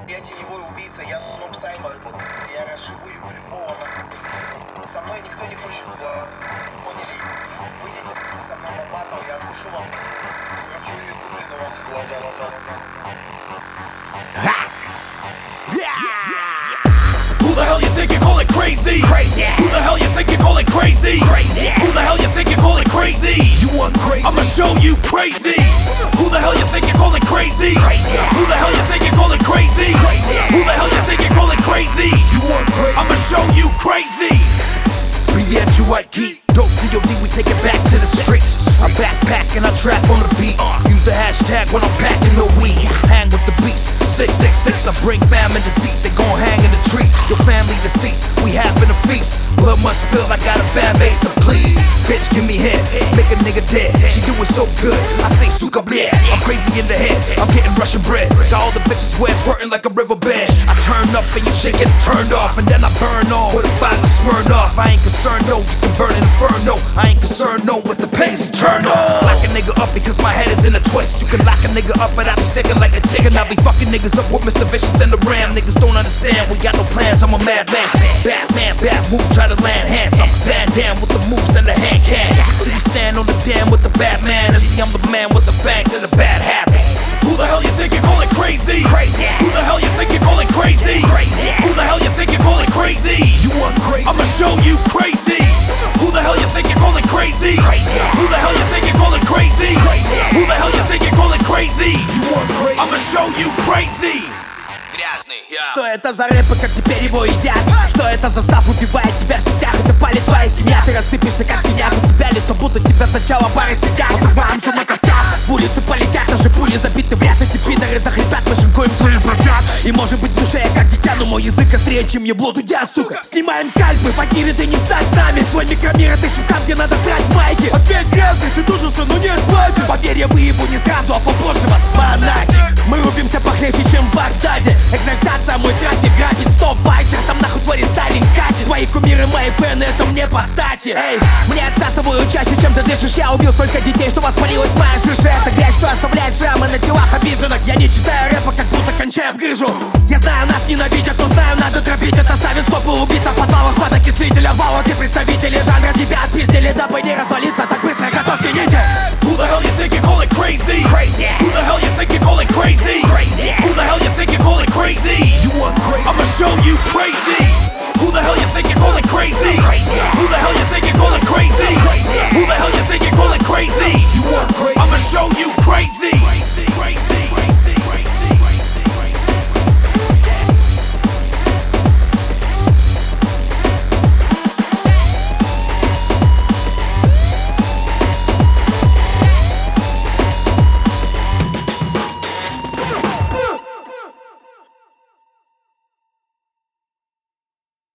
Я теневой убийца, я Ноб Саймон. Я расшибу любого. Со мной никто не хочет, поняли? Выйдите со мной на батл, я откушу вам. Хочу или куплю вам глаза. Who the hell you think you're calling crazy? Crazy. Who the hell you think you're calling crazy? Crazy. Who the hell you think you're calling crazy? You want crazy? I'ma show you crazy. Who the hell you think you're calling crazy? Crazy. Who the hell you think you're calling crazy? Crazy. Who the hell you think you're calling crazy? You want crazy? I'ma show you crazy. Привет, чуваки, dope DOD, we take it back to the streets. I backpack and I trap on the beat. Use the hashtag when I'm packing the weed. Hang with the beast, 666. I bring fam and deceased, they gon' hang in the trees. Your family deceased, we having a feast. Blood must spill, I got a fan base to please. Bitch, give me head, make a nigga dead. She doing so good, I say suka bleh. I'm crazy in the head, I'm getting Russian bread. Got all the bitches wet, squirting like a riverbed. I turn up and you shit get turned off, and then I burn on. Put a bottle of Smirnoff, I ain't concerned, no, you can burn an inferno. I ain't concerned, no, if the pace is turned on. Lock a nigga up because my head is in a twist. You can lock a nigga up, but I be sticking like a chicken. I be fucking niggas up with Mr. Vicious and the Ram. Niggas don't understand, we got no plans, I'm a madman. Batman, bad move, try to land hands. I'm Van Damme with the moves and the hand can. See me stand on the dam with the Batman, and see I'm the man with the fangs and the bad habits. Who the hell you think you're calling crazy? Crazy. Who the hell you think you're calling crazy? Crazy. Who the hell you think you're calling crazy? You want crazy? I'ma show you crazy. Who the hell you think you're calling crazy? Crazy. Who the hell you think you're calling crazy? Crazy. Who the hell you think you're calling crazy? You want crazy? I'ma show you crazy. Что это за рэпы, как теперь его едят? Что это за став убивает тебя в сетях? Это палит твоя семья, ты рассыпешься как синяк. У тебя лицо, будто тебя сначала пары сидят. Отрубаем шум на костях, в улицы полетят. Наши пули забиты в ряд, эти пидоры захрипят. Мы шинкуем твои брачат. И может быть в душе я как дитя, но мой язык острее, чем ебло дудя, сука. Снимаем скальпы, факиры, ты не встань с нами. Твой микромир, это хит там, где надо срать майки. Ответ грязный, ты душился, но нет платья. Поверь, я выебу не сразу, а попозже вас монатик. Мы рубимся похлеще, чем в Багдаде. Экзальтация, мой трафик грабит, стоп, байтер. Там нахуй твой рестайлинг катит. Твои кумиры, мои фэны, это мне по стати. Эй, мне отсасываю чаще, чем ты дышишь. Я убил столько детей, что воспалилась моя жиша. Это грязь, что оставляет шрамы на телах обиженных. Я не читаю рэпа, как будто кончаю в грыжу. Я знаю, нас ненавидят, но знаю, надо дробить. Это ставит стопы убийца в подвалах под окислителя вала. Ты представители жанра, тебя отпиздили, дабы не развалиться так быстро, готовьте нити. Who the hell you think you're calling crazy? Crazy. Who the hell you think you're calling crazy? Crazy.